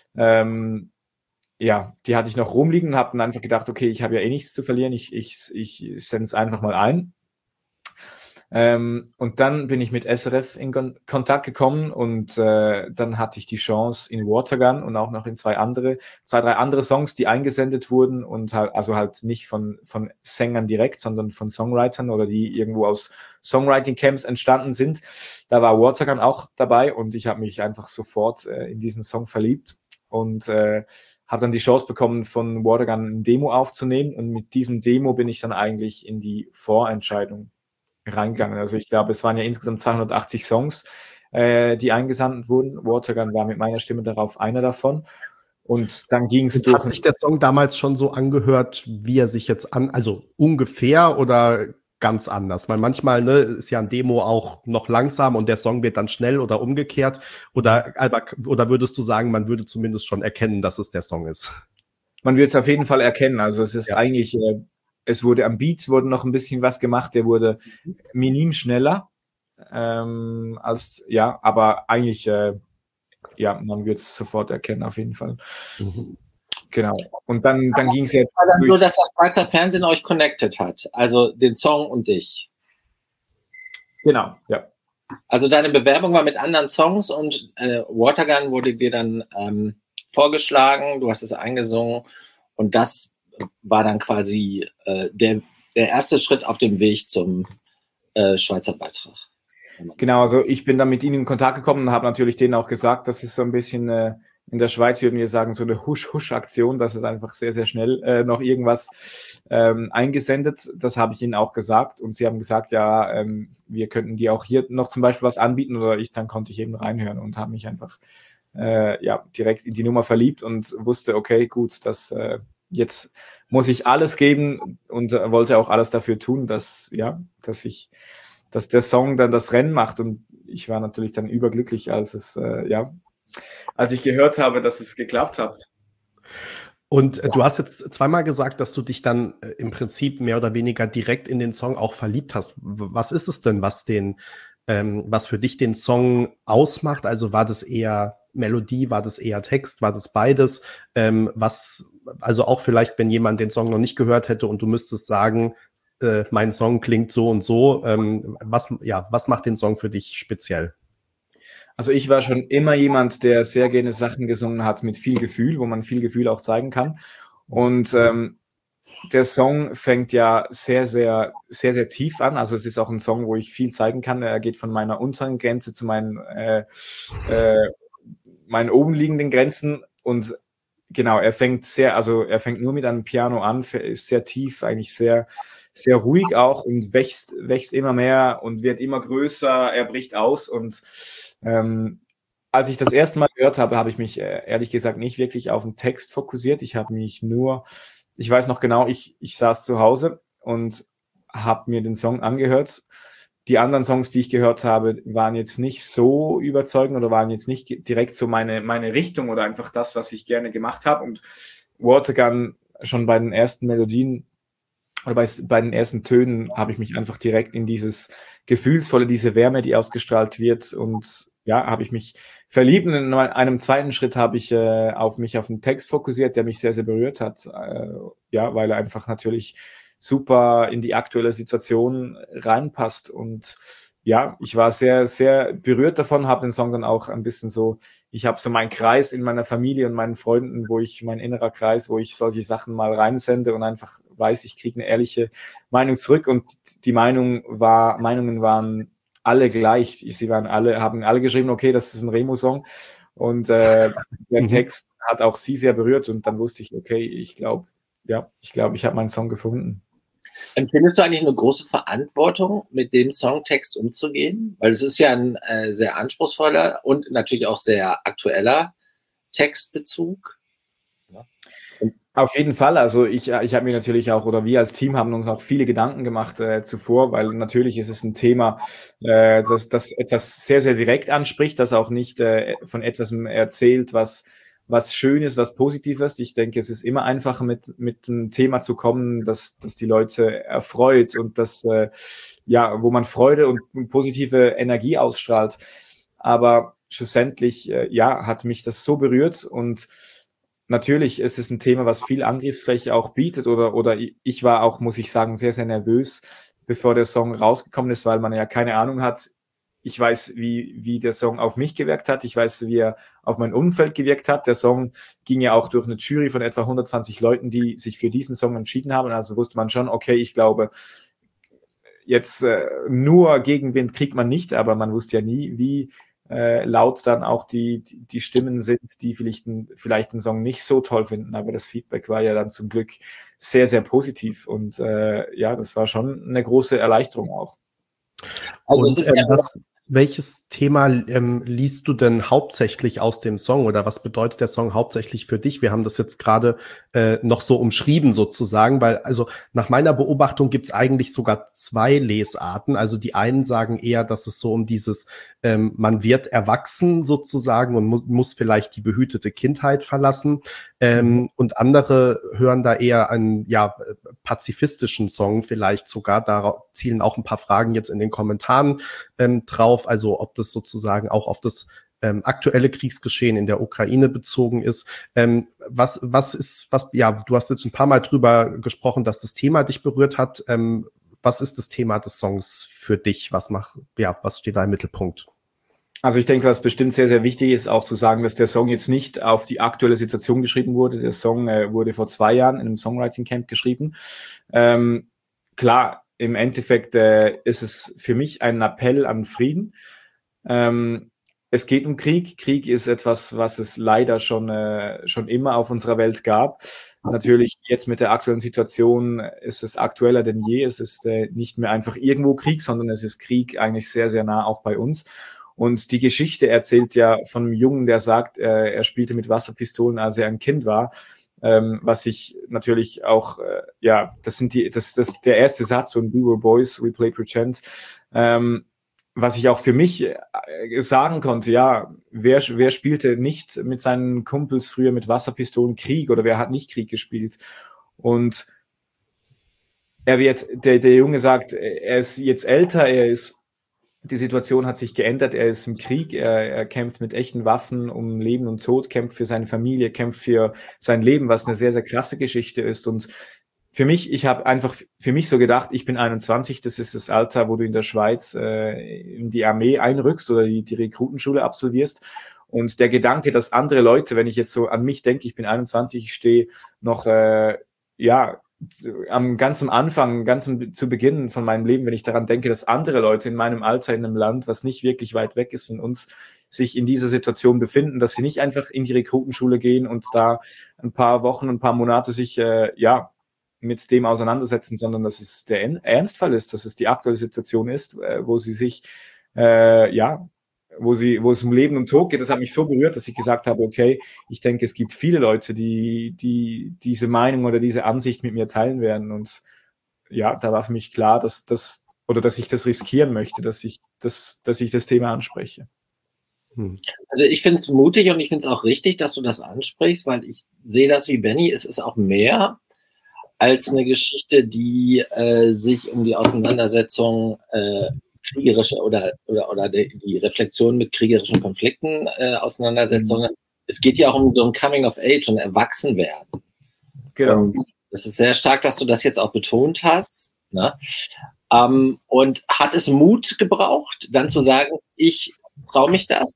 Die hatte ich noch rumliegen und habe dann einfach gedacht, okay, ich habe ja eh nichts zu verlieren, ich sende es einfach mal ein. Und dann bin ich mit SRF in Kontakt gekommen und dann hatte ich die Chance in Watergun und auch noch in zwei, drei andere Songs, die eingesendet wurden und also halt nicht von Sängern direkt, sondern von Songwritern oder die irgendwo aus Songwriting-Camps entstanden sind. Da war Watergun auch dabei und ich habe mich einfach sofort in diesen Song verliebt und habe dann die Chance bekommen, von Watergun ein Demo aufzunehmen und mit diesem Demo bin ich dann eigentlich in die Vorentscheidung reingegangen. Also ich glaube, es waren ja insgesamt 280 Songs, die eingesandt wurden. Watergun war mit meiner Stimme darauf einer davon. Und dann ging es durch. Hat sich der Song damals schon so angehört, wie er sich jetzt also ungefähr oder ganz anders? Weil manchmal ist ja ein Demo auch noch langsam und der Song wird dann schnell oder umgekehrt. Oder würdest du sagen, man würde zumindest schon erkennen, dass es der Song ist? Man wird es auf jeden Fall erkennen. Also es ist eigentlich, es wurde am Beats noch ein bisschen was gemacht, der wurde minim schneller aber eigentlich man wird es sofort erkennen, auf jeden Fall. Mhm. Genau. Und dann ging es ja. War dann so, dass das Schweizer Fernsehen euch connected hat, also den Song und dich. Genau, ja. Also deine Bewerbung war mit anderen Songs und Watergun wurde dir dann vorgeschlagen, du hast es eingesungen und das war dann quasi der erste Schritt auf dem Weg zum Schweizer Beitrag. Genau, also ich bin dann mit ihnen in Kontakt gekommen und habe natürlich denen auch gesagt, das ist so ein bisschen, in der Schweiz würden wir sagen, so eine Husch-Husch-Aktion, das ist einfach sehr, sehr schnell noch irgendwas eingesendet. Das habe ich ihnen auch gesagt und sie haben gesagt, ja, wir könnten dir auch hier noch zum Beispiel was anbieten oder dann konnte ich eben reinhören und habe mich einfach direkt in die Nummer verliebt und wusste, okay, gut, jetzt muss ich alles geben und wollte auch alles dafür tun, dass der Song dann das Rennen macht und ich war natürlich dann überglücklich, als ich gehört habe, dass es geklappt hat. Und du hast jetzt zweimal gesagt, dass du dich dann im Prinzip mehr oder weniger direkt in den Song auch verliebt hast. Was ist es denn, was für dich den Song ausmacht? Also war das eher Melodie, war das eher Text, war das beides? Also auch vielleicht, wenn jemand den Song noch nicht gehört hätte und du müsstest sagen, mein Song klingt so und so. Was macht den Song für dich speziell? Also ich war schon immer jemand, der sehr gerne Sachen gesungen hat mit viel Gefühl, wo man viel Gefühl auch zeigen kann. Und der Song fängt ja sehr, sehr, sehr, sehr tief an. Also es ist auch ein Song, wo ich viel zeigen kann. Er geht von meiner unteren Grenze zu meinen oben liegenden Grenzen. Und genau, er fängt nur mit einem Piano an, ist sehr tief, eigentlich sehr, sehr ruhig auch und wächst immer mehr und wird immer größer, er bricht aus und als ich das erste Mal gehört habe, habe ich mich ehrlich gesagt nicht wirklich auf den Text fokussiert. Ich weiß noch genau, ich saß zu Hause und habe mir den Song angehört. Die anderen Songs, die ich gehört habe, waren jetzt nicht so überzeugend oder waren jetzt nicht direkt so meine Richtung oder einfach das, was ich gerne gemacht habe. Und Watergun schon bei den ersten Melodien oder bei den ersten Tönen habe ich mich einfach direkt in dieses Gefühlsvolle, diese Wärme, die ausgestrahlt wird und habe ich mich verliebt. Und in einem zweiten Schritt habe ich mich auf den Text fokussiert, der mich sehr, sehr berührt hat, weil er einfach natürlich super in die aktuelle Situation reinpasst und ich war sehr, sehr berührt davon, habe den Song dann auch ein bisschen so, ich habe so meinen Kreis in meiner Familie und meinen Freunden, mein innerer Kreis, wo ich solche Sachen mal reinsende und einfach weiß, ich kriege eine ehrliche Meinung zurück und die Meinungen waren alle gleich. Haben alle geschrieben, okay, das ist ein Remo-Song und der Text hat auch sie sehr berührt und dann wusste ich, okay, ich glaube, ich habe meinen Song gefunden. Empfindest du eigentlich eine große Verantwortung, mit dem Songtext umzugehen? Weil es ist ja ein sehr anspruchsvoller und natürlich auch sehr aktueller Textbezug. Ja. Auf jeden Fall. Also ich habe mir natürlich auch, oder wir als Team haben uns auch viele Gedanken gemacht zuvor, weil natürlich ist es ein Thema, das etwas sehr, sehr direkt anspricht, das auch nicht von etwas erzählt, was Schönes, was Positives. Ich denke, es ist immer einfacher, mit einem Thema zu kommen, das die Leute erfreut und wo man Freude und positive Energie ausstrahlt. Aber schlussendlich, hat mich das so berührt und natürlich ist es ein Thema, was viel Angriffsfläche auch bietet oder ich war auch, muss ich sagen, sehr, sehr nervös bevor der Song rausgekommen ist, weil man ja keine Ahnung hat. Ich weiß, wie der Song auf mich gewirkt hat. Ich weiß, wie er auf mein Umfeld gewirkt hat. Der Song ging ja auch durch eine Jury von etwa 120 Leuten, die sich für diesen Song entschieden haben. Also wusste man schon, okay, ich glaube, jetzt nur Gegenwind kriegt man nicht, aber man wusste ja nie, wie laut dann auch die Stimmen sind, die vielleicht den Song nicht so toll finden. Aber das Feedback war ja dann zum Glück sehr, sehr positiv. Und ja, das war schon eine große Erleichterung auch. Also welches Thema liest du denn hauptsächlich aus dem Song oder was bedeutet der Song hauptsächlich für dich? Wir haben das jetzt gerade noch so umschrieben sozusagen, weil also nach meiner Beobachtung gibt es eigentlich sogar zwei Lesarten. Also die einen sagen eher, dass es so um dieses man wird erwachsen sozusagen und muss vielleicht die behütete Kindheit verlassen. Und andere hören da eher einen pazifistischen Song vielleicht sogar. Da zielen auch ein paar Fragen jetzt in den Kommentaren drauf. Also ob das sozusagen auch auf das aktuelle Kriegsgeschehen in der Ukraine bezogen ist. Du hast jetzt ein paar Mal drüber gesprochen, dass das Thema dich berührt hat. Was ist das Thema des Songs für dich? Was steht da im Mittelpunkt? Also ich denke, was bestimmt sehr, sehr wichtig ist, auch zu sagen, dass der Song jetzt nicht auf die aktuelle Situation geschrieben wurde. Der Song wurde vor 2 Jahren in einem Songwriting-Camp geschrieben. Klar, im Endeffekt ist es für mich ein Appell an Frieden. Es geht um Krieg. Krieg ist etwas, was es leider schon immer auf unserer Welt gab. Natürlich jetzt mit der aktuellen Situation ist es aktueller denn je. Es ist nicht mehr einfach irgendwo Krieg, sondern es ist Krieg eigentlich sehr, sehr nah auch bei uns. Und die Geschichte erzählt ja von einem Jungen, der sagt, er spielte mit Wasserpistolen, als er ein Kind war. Was ich natürlich auch, der erste Satz von We Were Boys, We Played Pretend, was ich auch für mich sagen konnte, ja, wer spielte nicht mit seinen Kumpels früher mit Wasserpistolen Krieg oder wer hat nicht Krieg gespielt? Und der Junge sagt, er ist jetzt älter, die Situation hat sich geändert, er ist im Krieg, er kämpft mit echten Waffen um Leben und Tod, kämpft für seine Familie, kämpft für sein Leben, was eine sehr, sehr krasse Geschichte ist. Und ich habe einfach für mich so gedacht, ich bin 21, das ist das Alter, wo du in der Schweiz in die Armee einrückst oder die Rekrutenschule absolvierst. Und der Gedanke, dass andere Leute, wenn ich jetzt so an mich denke, ich bin 21, ich stehe noch, ganz am Anfang, zu Beginn von meinem Leben, wenn ich daran denke, dass andere Leute in meinem Alter in einem Land, was nicht wirklich weit weg ist von uns, sich in dieser Situation befinden, dass sie nicht einfach in die Rekrutenschule gehen und da ein paar Wochen, ein paar Monate sich mit dem auseinandersetzen, sondern dass es der Ernstfall ist, dass es die aktuelle Situation ist, wo sie sich wo es um Leben und Tod geht. Das hat mich so berührt, dass ich gesagt habe, okay, ich denke, es gibt viele Leute, die diese Meinung oder diese Ansicht mit mir teilen werden. Und ja, da war für mich klar, dass ich das riskieren möchte, dass ich das Thema anspreche. Also ich finde es mutig und ich finde es auch richtig, dass du das ansprichst, weil ich sehe das wie Benny, es ist auch mehr als eine Geschichte, die sich um die Auseinandersetzung kriegerische oder die Reflexion mit kriegerischen Konflikten, Auseinandersetzungen. Es geht ja auch um so ein Coming of Age und Erwachsenwerden. Genau. Und es ist sehr stark, dass du das jetzt auch betont hast. Ne? Und hat es Mut gebraucht, dann zu sagen, ich traue mich das?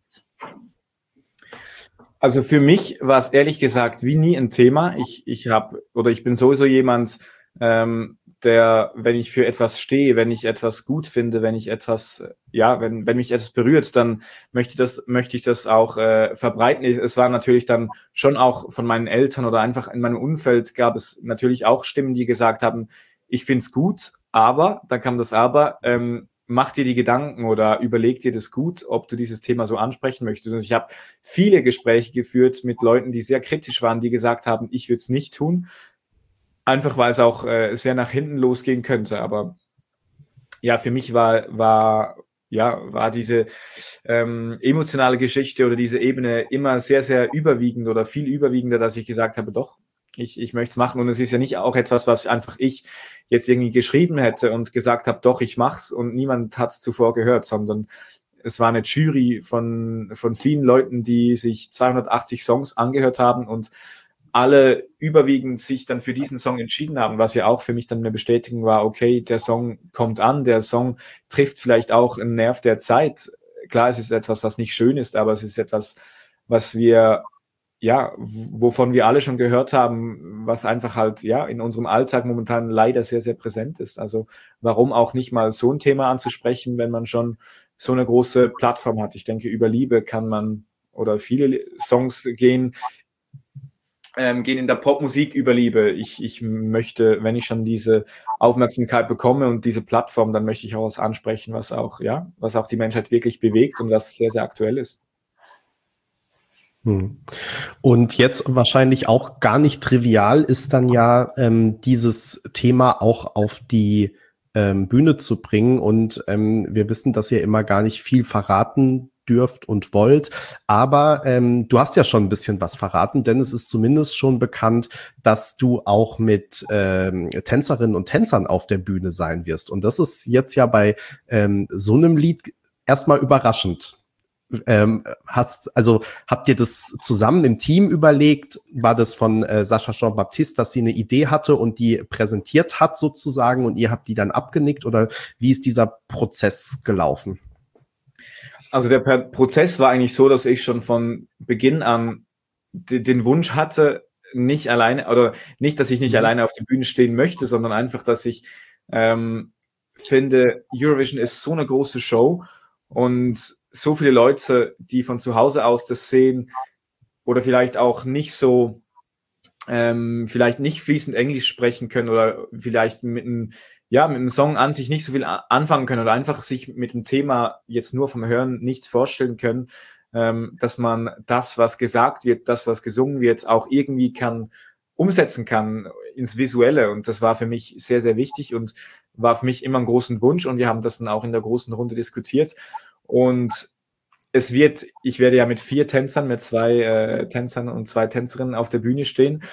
Also für mich war es ehrlich gesagt wie nie ein Thema. Ich bin sowieso jemand, der, wenn ich für etwas stehe, wenn ich etwas gut finde, wenn mich etwas berührt, dann möchte ich das auch verbreiten. Es war natürlich dann schon auch von meinen Eltern oder einfach in meinem Umfeld gab es natürlich auch Stimmen, die gesagt haben, ich find's gut, aber, dann kam das Aber, mach dir die Gedanken oder überleg dir das gut, ob du dieses Thema so ansprechen möchtest. Und ich habe viele Gespräche geführt mit Leuten, die sehr kritisch waren, die gesagt haben, ich würde es nicht tun. Einfach weil es auch sehr nach hinten losgehen könnte. Aber ja, für mich war diese emotionale Geschichte oder diese Ebene immer sehr, sehr überwiegend oder viel überwiegender, dass ich gesagt habe, doch, ich möchte es machen. Und es ist ja nicht auch etwas, was einfach ich jetzt irgendwie geschrieben hätte und gesagt habe, doch, ich mach's und niemand hat es zuvor gehört, sondern es war eine Jury von vielen Leuten, die sich 280 Songs angehört haben und alle überwiegend sich dann für diesen Song entschieden haben, was ja auch für mich dann eine Bestätigung war, okay, der Song kommt an, der Song trifft vielleicht auch einen Nerv der Zeit. Klar, es ist etwas, was nicht schön ist, aber es ist etwas, was wir, ja, wovon wir alle schon gehört haben, was einfach halt, ja, in unserem Alltag momentan leider sehr, sehr präsent ist. Also warum auch nicht mal so ein Thema anzusprechen, wenn man schon so eine große Plattform hat. Ich denke, über Liebe kann man, oder viele Songs gehen in der Popmusik über Liebe. Ich möchte, wenn ich schon diese Aufmerksamkeit bekomme und diese Plattform, dann möchte ich auch was ansprechen, was auch die Menschheit wirklich bewegt und was sehr, sehr aktuell ist. Und jetzt wahrscheinlich auch gar nicht trivial ist dann ja dieses Thema auch auf die Bühne zu bringen. Und wir wissen, dass ihr immer gar nicht viel verraten dürft und wollt. Aber du hast ja schon ein bisschen was verraten, denn es ist zumindest schon bekannt, dass du auch mit Tänzerinnen und Tänzern auf der Bühne sein wirst. Und das ist jetzt ja bei so einem Lied erstmal überraschend. Habt ihr das zusammen im Team überlegt? War das von Sascha Jean-Baptiste, dass sie eine Idee hatte und die präsentiert hat sozusagen und ihr habt die dann abgenickt? Oder wie ist dieser Prozess gelaufen? Also der Prozess war eigentlich so, dass ich schon von Beginn an den Wunsch hatte, nicht alleine, oder nicht, dass ich nicht alleine auf der Bühne stehen möchte, sondern einfach, dass ich finde, Eurovision ist so eine große Show und so viele Leute, die von zu Hause aus das sehen oder vielleicht auch nicht so, vielleicht nicht fließend Englisch sprechen können oder vielleicht mit einem Song an sich nicht so viel anfangen können oder einfach sich mit dem Thema jetzt nur vom Hören nichts vorstellen können, dass man das, was gesagt wird, das, was gesungen wird, auch irgendwie umsetzen kann ins Visuelle. Und das war für mich sehr, sehr wichtig und war für mich immer einen großen Wunsch. Und wir haben das dann auch in der großen Runde diskutiert. Und ich werde ja mit 4 Tänzern, mit 2 Tänzern und 2 Tänzerinnen auf der Bühne stehen.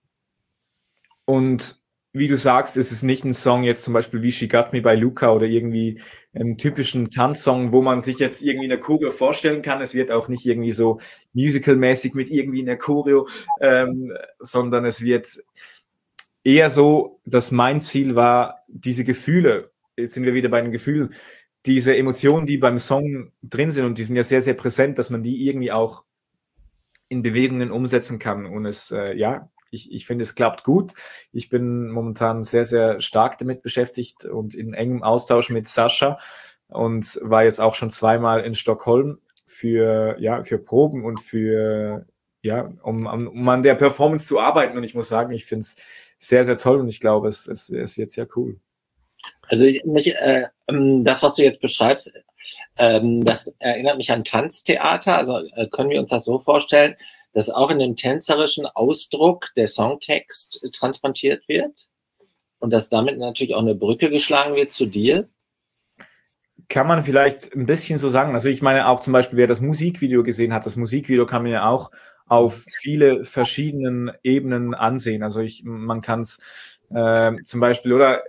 Und wie du sagst, ist es nicht ein Song jetzt zum Beispiel wie She Got Me bei Luca oder irgendwie einen typischen Tanzsong, wo man sich jetzt irgendwie eine Choreo vorstellen kann. Es wird auch nicht irgendwie so musical-mäßig mit irgendwie einer Choreo, sondern es wird eher so, dass mein Ziel war, diese Gefühle, jetzt sind wir wieder bei den Gefühlen, diese Emotionen, die beim Song drin sind und die sind ja sehr, sehr präsent, dass man die irgendwie auch in Bewegungen umsetzen kann. Und ich finde, es klappt gut. Ich bin momentan sehr, sehr stark damit beschäftigt und in engem Austausch mit Sascha und war jetzt auch schon 2-mal in Stockholm für Proben und um an der Performance zu arbeiten. Und ich muss sagen, ich finde es sehr, sehr toll und ich glaube, es wird sehr cool. Also das, was du jetzt beschreibst, das erinnert mich an Tanztheater. Also können wir uns das so vorstellen, dass auch in dem tänzerischen Ausdruck der Songtext transportiert wird und dass damit natürlich auch eine Brücke geschlagen wird zu dir? Kann man vielleicht ein bisschen so sagen. Also ich meine auch zum Beispiel, wer das Musikvideo gesehen hat, das Musikvideo kann man ja auch auf viele verschiedenen Ebenen ansehen. Also man kann es zum Beispiel, oder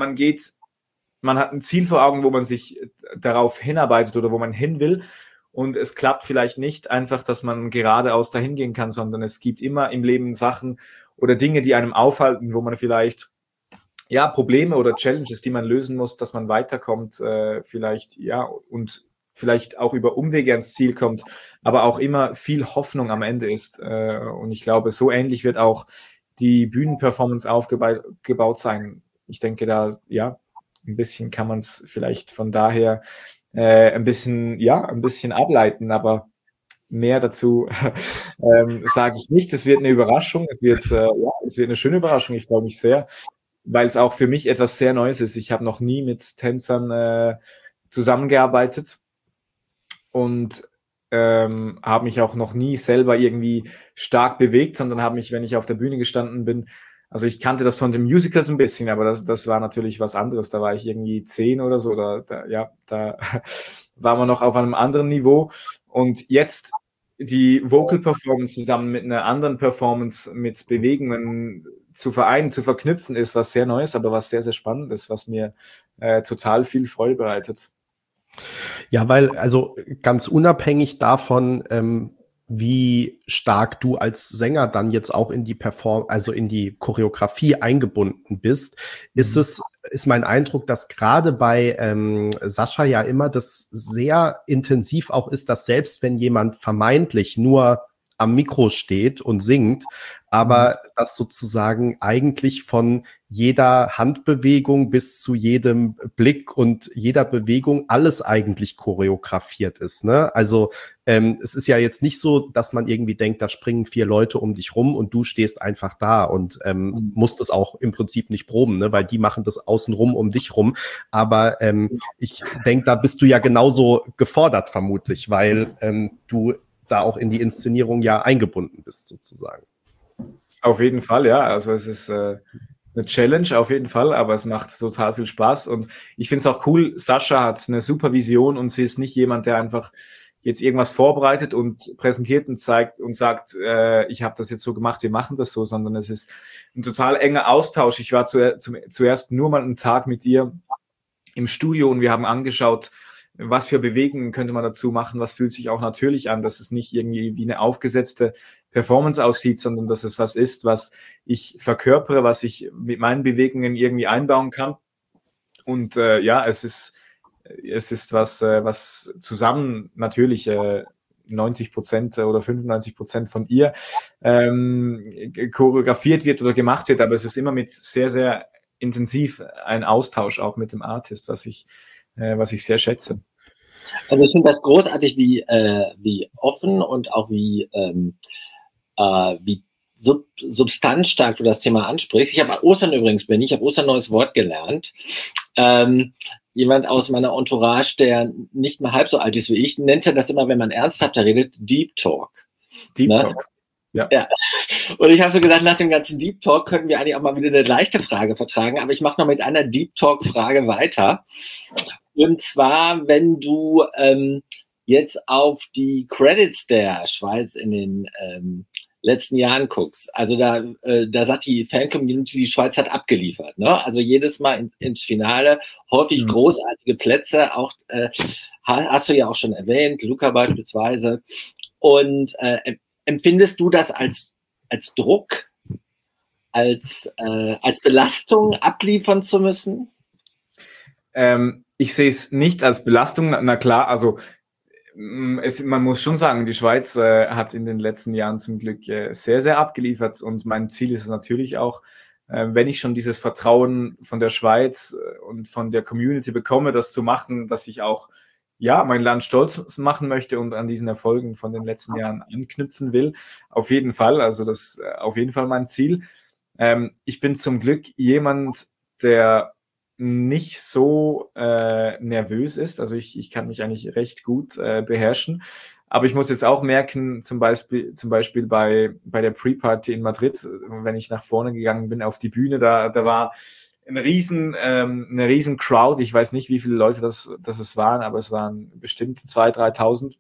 man hat ein Ziel vor Augen, wo man sich darauf hinarbeitet oder wo man hin will. Und es klappt vielleicht nicht einfach, dass man geradeaus dahin gehen kann, sondern es gibt immer im Leben Sachen oder Dinge, die einem aufhalten, wo man vielleicht Probleme oder Challenges, die man lösen muss, dass man weiterkommt, und vielleicht auch über Umwege ans Ziel kommt, aber auch immer viel Hoffnung am Ende ist. Und ich glaube, so ähnlich wird auch die Bühnenperformance aufgebaut sein. Ich denke, da, ein bisschen kann man es vielleicht von daher ein bisschen ableiten, aber mehr dazu sage ich nicht. Es wird eine Überraschung, es wird eine schöne Überraschung. Ich freue mich sehr, weil es auch für mich etwas sehr Neues ist. Ich habe noch nie mit Tänzern zusammengearbeitet und habe mich auch noch nie selber irgendwie stark bewegt, sondern habe mich, wenn ich auf der Bühne gestanden bin, also ich kannte das von den Musicals ein bisschen, aber das war natürlich was anderes. Da war ich irgendwie 10 oder so, da war man noch auf einem anderen Niveau. Und jetzt die Vocal Performance zusammen mit einer anderen Performance, mit Bewegungen zu vereinen, zu verknüpfen, ist was sehr Neues, aber was sehr, sehr spannend ist, was mir total viel Freude bereitet. Ja, weil, also ganz unabhängig davon, wie stark du als Sänger dann jetzt auch in die also in die Choreografie eingebunden bist, ist mein Eindruck, dass gerade bei Sascha ja immer das sehr intensiv auch ist, dass selbst wenn jemand vermeintlich nur am Mikro steht und singt, aber das sozusagen eigentlich von jeder Handbewegung bis zu jedem Blick und jeder Bewegung alles eigentlich choreografiert ist, ne? Also es ist ja jetzt nicht so, dass man irgendwie denkt, da springen 4 Leute um dich rum und du stehst einfach da und musst es auch im Prinzip nicht proben, ne? Weil die machen das außenrum um dich rum. Aber ich denke, da bist du ja genauso gefordert vermutlich, weil du da auch in die Inszenierung ja eingebunden bist sozusagen. Auf jeden Fall, ja. Also es ist eine Challenge auf jeden Fall, aber es macht total viel Spaß und ich finde es auch cool, Sascha hat eine super Vision und sie ist nicht jemand, der einfach jetzt irgendwas vorbereitet und präsentiert und zeigt und sagt, ich habe das jetzt so gemacht, wir machen das so, sondern es ist ein total enger Austausch. Ich war zuerst nur mal einen Tag mit ihr im Studio und wir haben angeschaut, was für Bewegungen könnte man dazu machen, was fühlt sich auch natürlich an, dass es nicht irgendwie wie eine aufgesetzte Performance aussieht, sondern dass es was ist, was ich verkörpere, was ich mit meinen Bewegungen irgendwie einbauen kann. Und ja, es ist was zusammen natürlich 90% oder 95% von ihr choreografiert wird oder gemacht wird, aber es ist immer mit sehr, sehr intensiv ein Austausch auch mit dem Artist, was ich sehr schätze. Also ich finde das großartig, wie offen und auch wie substanzstark du das Thema ansprichst. Ich habe Ostern übrigens ich habe Ostern ein neues Wort gelernt. Jemand aus meiner Entourage, der nicht mal halb so alt ist wie ich, nennt das immer, wenn man ernsthafter redet, Deep Talk. Deep Talk. Ja. Und ich habe so gesagt, nach dem ganzen Deep Talk könnten wir eigentlich auch mal wieder eine leichte Frage vertragen, aber ich mache noch mit einer Deep Talk Frage weiter. Und zwar, wenn du jetzt auf die Credits der Schweiz in den letzten Jahren guckst, also da sagt die Fan-Community, die Schweiz hat abgeliefert, ne? Also jedes Mal ins Finale, häufig großartige Plätze, auch hast du ja auch schon erwähnt, Luca beispielsweise. Und empfindest du das als Druck, als Belastung abliefern zu müssen? Ich sehe es nicht als Belastung. Na klar, also man muss schon sagen, die Schweiz hat in den letzten Jahren zum Glück sehr, sehr abgeliefert und mein Ziel ist es natürlich auch, wenn ich schon dieses Vertrauen von der Schweiz und von der Community bekomme, das zu machen, dass ich auch mein Land stolz machen möchte und an diesen Erfolgen von den letzten Jahren anknüpfen will. Auf jeden Fall, also das ist auf jeden Fall mein Ziel. Ich bin zum Glück jemand, der nicht so nervös ist. Also ich kann mich eigentlich recht gut beherrschen. Aber ich muss jetzt auch merken, zum Beispiel bei der Pre-Party in Madrid, wenn ich nach vorne gegangen bin auf die Bühne, da war eine riesen Crowd. Ich weiß nicht, wie viele Leute das es waren, aber es waren bestimmt 2.000, 3.000.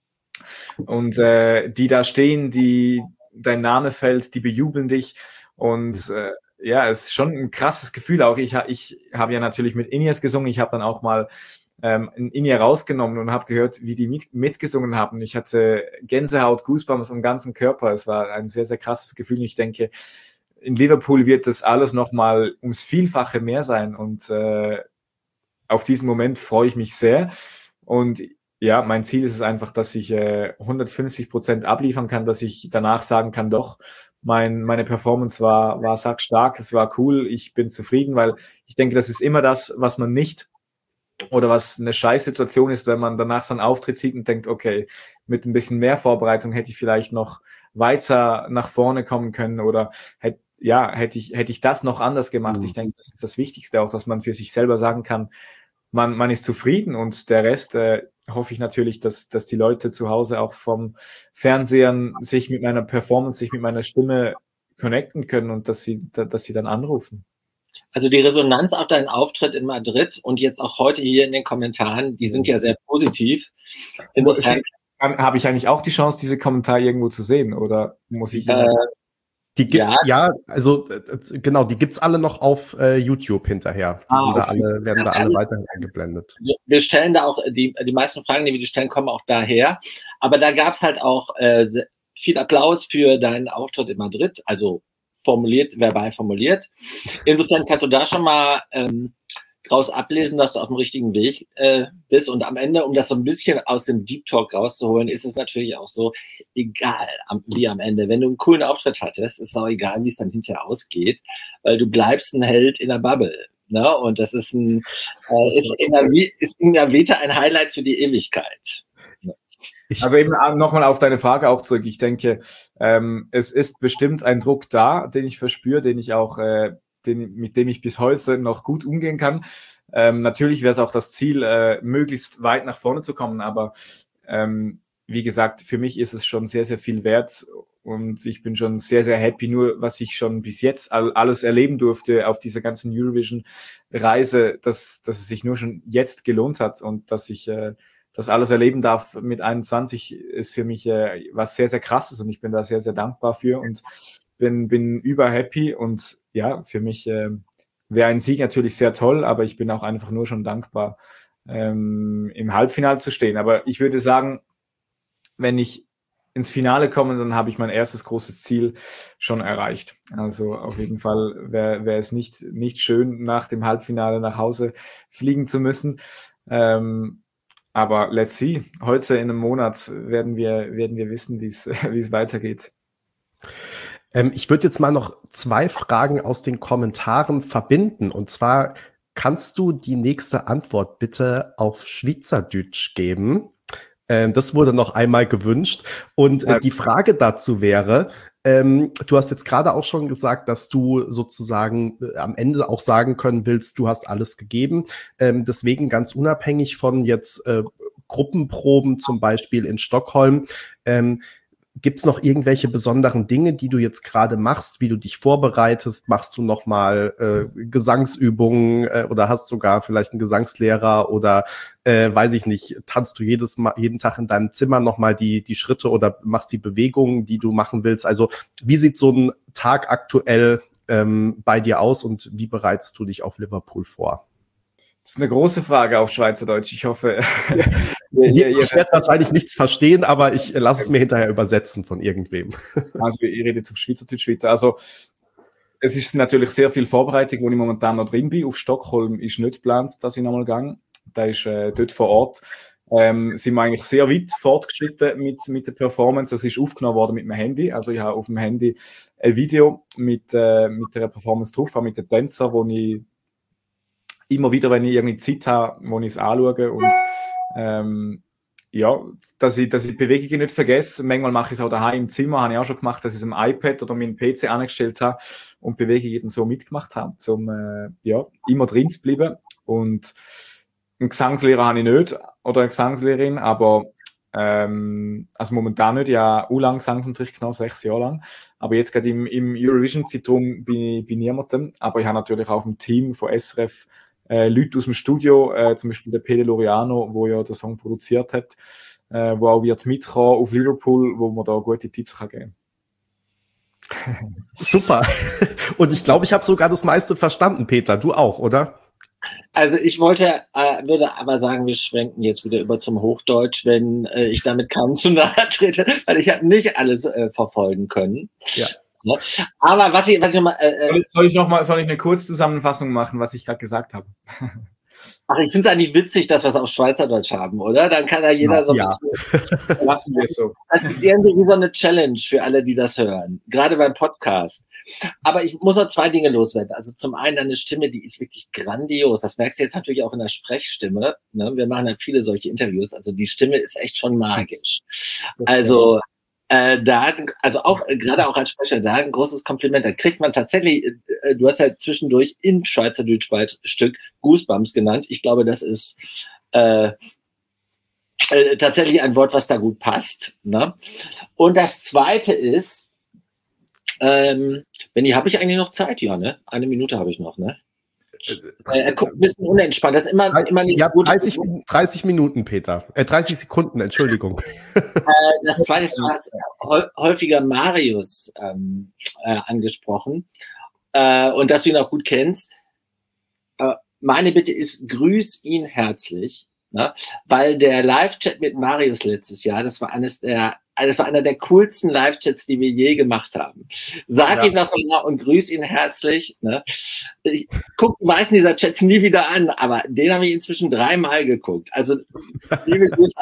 Und die da stehen, dein Name fällt, die bejubeln dich. Und ja, es ist schon ein krasses Gefühl auch. Ich habe ja natürlich mit In-Ears gesungen. Ich habe dann auch mal ein In-Ear rausgenommen und habe gehört, wie die mitgesungen haben. Ich hatte Gänsehaut, Goosebumps am ganzen Körper. Es war ein sehr, sehr krasses Gefühl. Ich denke, in Liverpool wird das alles nochmal ums Vielfache mehr sein. Und auf diesen Moment freue ich mich sehr. Und ja, mein Ziel ist es einfach, dass ich 150% abliefern kann, dass ich danach sagen kann, doch, meine Performance war sackstark, es war cool, ich bin zufrieden, weil ich denke, das ist immer das, was man nicht oder was eine Scheißsituation ist, wenn man danach so einen Auftritt sieht und denkt, okay, mit ein bisschen mehr Vorbereitung hätte ich vielleicht noch weiter nach vorne kommen können oder hätte ich das noch anders gemacht. Ich denke, das ist das Wichtigste auch, dass man für sich selber sagen kann, man ist zufrieden und der Rest hoffe ich natürlich, dass die Leute zu Hause auch vom Fernsehern sich mit meiner Performance, sich mit meiner Stimme connecten können und dass sie dann anrufen. Also die Resonanz auf deinen Auftritt in Madrid und jetzt auch heute hier in den Kommentaren, die sind ja sehr positiv. Insofern habe ich eigentlich auch die Chance, diese Kommentare irgendwo zu sehen oder muss ich? Die gibt, also genau, die gibt's alle noch auf YouTube hinterher. Die sind da alle, werden da alle weiterhin eingeblendet. Wir stellen da auch, die meisten Fragen, die wir stellen, kommen auch daher. Aber da gab's halt auch viel Applaus für deinen Auftritt in Madrid, also verbal formuliert. Insofern kannst du da schon mal draus ablesen, dass du auf dem richtigen Weg bist. Und am Ende, um das so ein bisschen aus dem Deep Talk rauszuholen, ist es natürlich auch so, egal wie am Ende. Wenn du einen coolen Auftritt hattest, ist es auch egal, wie es dann hinterher ausgeht, weil du bleibst ein Held in der Bubble. Ne? Und das ist in der Vita ein Highlight für die Ewigkeit. Also eben nochmal auf deine Frage auch zurück. Ich denke, es ist bestimmt ein Druck da, den ich verspüre, den ich auch mit dem ich bis heute noch gut umgehen kann. Natürlich wäre es auch das Ziel, möglichst weit nach vorne zu kommen, aber wie gesagt, für mich ist es schon sehr, sehr viel wert und ich bin schon sehr, sehr happy, nur was ich schon bis jetzt alles erleben durfte auf dieser ganzen Eurovision-Reise, dass es sich nur schon jetzt gelohnt hat und dass ich das alles erleben darf mit 21, ist für mich was sehr, sehr Krasses und ich bin da sehr, sehr dankbar für und bin überhappy und ja, für mich wäre ein Sieg natürlich sehr toll, aber ich bin auch einfach nur schon dankbar, im Halbfinale zu stehen. Aber ich würde sagen, wenn ich ins Finale komme, dann habe ich mein erstes großes Ziel schon erreicht. Also auf jeden Fall wäre es nicht schön, nach dem Halbfinale nach Hause fliegen zu müssen. Aber let's see. Heute in einem Monat werden wir wissen, wie es weitergeht. Ich würde jetzt mal noch 2 Fragen aus den Kommentaren verbinden. Und zwar, kannst du die nächste Antwort bitte auf Schweizerdeutsch geben? Das wurde noch einmal gewünscht. Und die Frage dazu wäre, du hast jetzt gerade auch schon gesagt, dass du sozusagen am Ende auch sagen können willst, du hast alles gegeben. Deswegen ganz unabhängig von jetzt Gruppenproben zum Beispiel in Stockholm, gibt's noch irgendwelche besonderen Dinge, die du jetzt gerade machst, wie du dich vorbereitest? Machst du noch mal Gesangsübungen oder hast sogar vielleicht einen Gesangslehrer oder weiß ich nicht, tanzt du jeden Tag in deinem Zimmer noch mal die Schritte oder machst die Bewegungen, die du machen willst? Also wie sieht so ein Tag aktuell bei dir aus und wie bereitest du dich auf Liverpool vor? Das ist eine große Frage auf Schweizerdeutsch. Ich hoffe, ich werde wahrscheinlich nichts verstehen, aber ich lasse es mir hinterher übersetzen von irgendwem. Also ihr redet auf Schweizerdeutsch weiter. Also es ist natürlich sehr viel Vorbereitung, wo ich momentan noch drin bin. Auf Stockholm ist nicht geplant, dass ich nochmal gehe. Da ist dort vor Ort. Sind wir eigentlich sehr weit fortgeschritten mit der Performance. Das ist aufgenommen worden mit meinem Handy. Also ich habe auf dem Handy ein Video mit der Performance drauf, mit den Tänzern, wo ich immer wieder, wenn ich irgendwie Zeit habe, wo ich es anschaue und ja, dass ich Bewegungen nicht vergesse. Manchmal mache ich es auch daheim im Zimmer, habe ich auch schon gemacht, dass ich es am iPad oder meinen PC angestellt habe und Bewegungen so mitgemacht habe, um immer drin zu bleiben. Und einen Gesangslehrer habe ich nicht oder eine Gesangslehrerin, aber also momentan nicht, ja, lang Gesangsunterricht genommen, 6 Jahre lang. Aber jetzt gerade im Eurovision-Zeitraum bin ich niemandem, aber ich habe natürlich auch im Team von SRF Leute aus dem Studio, zum Beispiel der Pede Loriano, wo ja den Song produziert hat, wo auch wird mitkommen auf Liverpool, wo man da gute Tipps kann geben. Super. Und ich glaube, ich habe sogar das meiste verstanden, Peter. Du auch, oder? Also ich würde aber sagen, wir schwenken jetzt wieder über zum Hochdeutsch, wenn ich damit kaum zu nahe trete, weil ich habe nicht alles verfolgen können. Ja. Aber was ich nochmal... soll ich eine Kurzzusammenfassung machen, was ich gerade gesagt habe? Ach, ich finde es eigentlich witzig, dass wir es auf Schweizerdeutsch haben, oder? Dann kann da jeder so... Ja, lassen wir es so. Das ist irgendwie wie so eine Challenge für alle, die das hören. Gerade beim Podcast. Aber ich muss noch 2 Dinge loswerden. Also zum einen, deine Stimme, die ist wirklich grandios. Das merkst du jetzt natürlich auch in der Sprechstimme. Ne? Wir machen ja viele solche Interviews. Also die Stimme ist echt schon magisch. Also... also auch, gerade auch als Sprecher, da ein großes Kompliment. Da kriegt man tatsächlich, du hast ja zwischendurch in Schweizerdeutsch Stück Goosebumps genannt. Ich glaube, das ist tatsächlich ein Wort, was da gut passt. Ne? Und das Zweite ist, Benni, habe ich eigentlich noch Zeit? Ja, ne? 1 Minute habe ich noch, ne? Er guckt ein bisschen unentspannt. Das ist immer nicht ja, gut. 30 Minuten, Peter. 30 Sekunden, Entschuldigung. Das zweite ist, du hast häufiger Marius angesprochen und dass du ihn auch gut kennst. Meine Bitte ist, grüß ihn herzlich, ne? Weil der Live-Chat mit Marius letztes Jahr, das war einer der coolsten Live-Chats, die wir je gemacht haben. Sag ihm das mal und grüß ihn herzlich. Ne? Ich gucke die meisten dieser Chats nie wieder an, aber den habe ich inzwischen 3-mal geguckt. Also, liebe Grüße,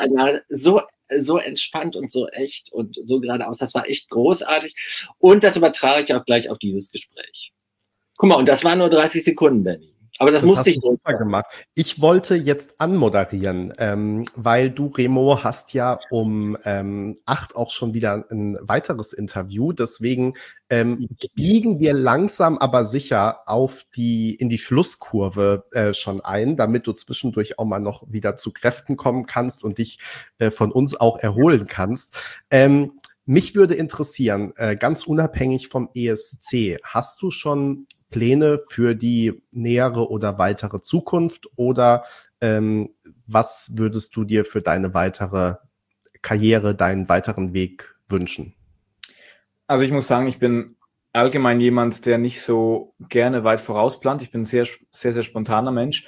so entspannt und so echt und so geradeaus. Das war echt großartig. Und das übertrage ich auch gleich auf dieses Gespräch. Guck mal, und das waren nur 30 Sekunden, Benny. Aber das musste ich super gemacht. Ich wollte jetzt anmoderieren, weil du, Remo, hast ja um 8 auch schon wieder ein weiteres Interview. Deswegen biegen wir langsam aber sicher in die Schlusskurve schon ein, damit du zwischendurch auch mal noch wieder zu Kräften kommen kannst und dich von uns auch erholen kannst. Mich würde interessieren, ganz unabhängig vom ESC, hast du schon Pläne für die nähere oder weitere Zukunft oder was würdest du dir für deine weitere Karriere, deinen weiteren Weg wünschen? Also ich muss sagen, ich bin allgemein jemand, der nicht so gerne weit vorausplant. Ich bin ein sehr, sehr, sehr spontaner Mensch.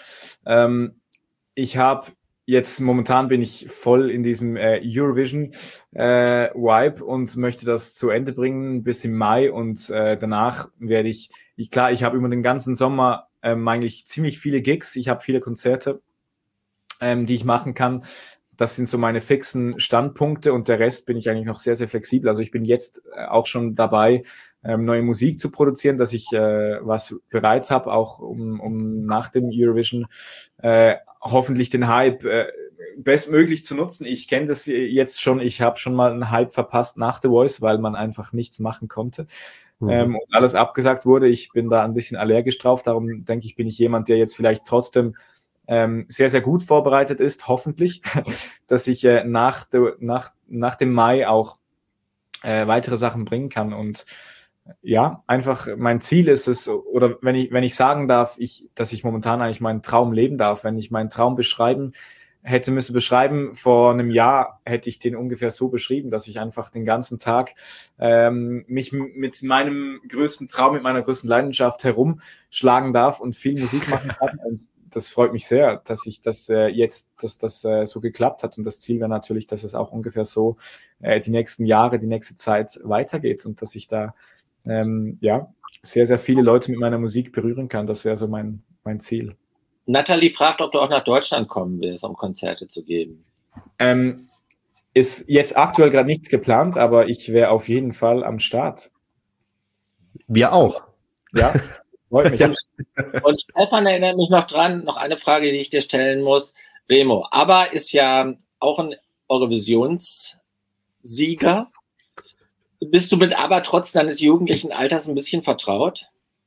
Ich habe jetzt momentan bin ich voll in diesem Eurovision Vibe und möchte das zu Ende bringen bis im Mai und danach werde ich habe über den ganzen Sommer eigentlich ziemlich viele Gigs, ich habe viele Konzerte, die ich machen kann. Das sind so meine fixen Standpunkte und der Rest bin ich eigentlich noch sehr, sehr flexibel. Also ich bin jetzt auch schon dabei, neue Musik zu produzieren, dass ich was bereits habe, auch um nach dem Eurovision hoffentlich den Hype bestmöglich zu nutzen. Ich kenne das jetzt schon, ich habe schon mal einen Hype verpasst nach The Voice, weil man einfach nichts machen konnte. Und alles abgesagt wurde. Ich bin da ein bisschen allergisch drauf, darum denke ich, bin ich jemand, der jetzt vielleicht trotzdem sehr, sehr gut vorbereitet ist, hoffentlich, dass ich nach dem Mai auch weitere Sachen bringen kann. Und ja, einfach mein Ziel ist es, oder wenn ich sagen darf, dass ich momentan eigentlich meinen Traum leben darf, wenn ich meinen Traum beschreiben vor einem Jahr hätte ich den ungefähr so beschrieben, dass ich einfach den ganzen Tag mich mit meinem größten Traum, mit meiner größten Leidenschaft herumschlagen darf und viel Musik machen kann. Und das freut mich sehr, dass das so geklappt hat. Und das Ziel wäre natürlich, dass es auch ungefähr so die nächsten Jahre, die nächste Zeit weitergeht und dass ich da sehr, sehr viele Leute mit meiner Musik berühren kann. Das wäre so mein Ziel. Nathalie fragt, ob du auch nach Deutschland kommen willst, um Konzerte zu geben. Ist jetzt aktuell gerade nichts geplant, aber ich wäre auf jeden Fall am Start. Wir auch. Ja, freut mich. Und Stefan erinnert mich noch dran, noch eine Frage, die ich dir stellen muss. Remo, ABBA ist ja auch ein Eurovisionssieger. Bist du mit ABBA trotz deines jugendlichen Alters ein bisschen vertraut?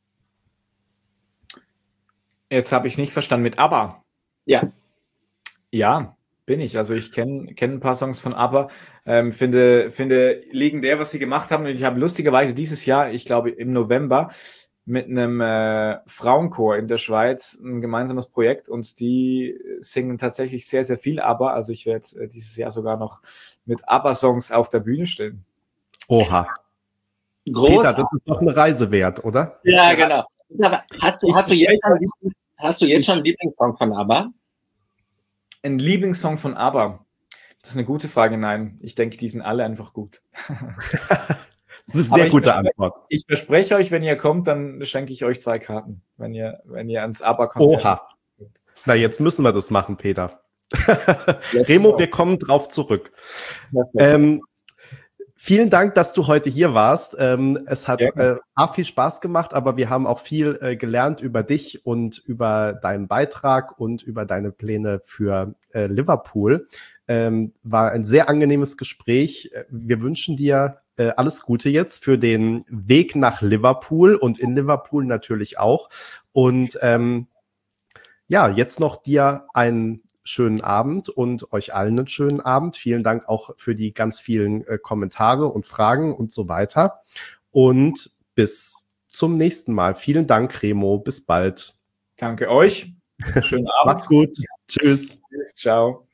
Jetzt habe ich es nicht verstanden. Mit ABBA? Ja. Ja, bin ich. Also ich kenne ein paar Songs von ABBA. Finde legendär, was sie gemacht haben. Und ich habe lustigerweise dieses Jahr, ich glaube im November, mit einem Frauenchor in der Schweiz ein gemeinsames Projekt und die singen tatsächlich sehr, sehr viel ABBA. Also ich werde dieses Jahr sogar noch mit ABBA-Songs auf der Bühne stehen. Oha. Peter, das ist doch eine Reise wert, oder? Ja, genau. Aber hast du jetzt schon einen Lieblingssong von ABBA? Ein Lieblingssong von ABBA? Das ist eine gute Frage. Nein, ich denke, die sind alle einfach gut. Das ist eine sehr gute Antwort. Ich verspreche euch, wenn ihr kommt, dann schenke ich euch 2 Karten, wenn ihr ans ABBA-Konzert. Oha. Na, jetzt müssen wir das machen, Peter. Remo, wir kommen drauf zurück. Vielen Dank, dass du heute hier warst. Es hat viel Spaß gemacht, aber wir haben auch viel gelernt über dich und über deinen Beitrag und über deine Pläne für Liverpool. War ein sehr angenehmes Gespräch. Wir wünschen dir alles Gute jetzt für den Weg nach Liverpool und in Liverpool natürlich auch. Und jetzt noch dir einen schönen Abend und euch allen einen schönen Abend. Vielen Dank auch für die ganz vielen Kommentare und Fragen und so weiter. Und bis zum nächsten Mal. Vielen Dank, Remo. Bis bald. Danke euch. Schönen Abend. Macht's gut. Tschüss. Ciao.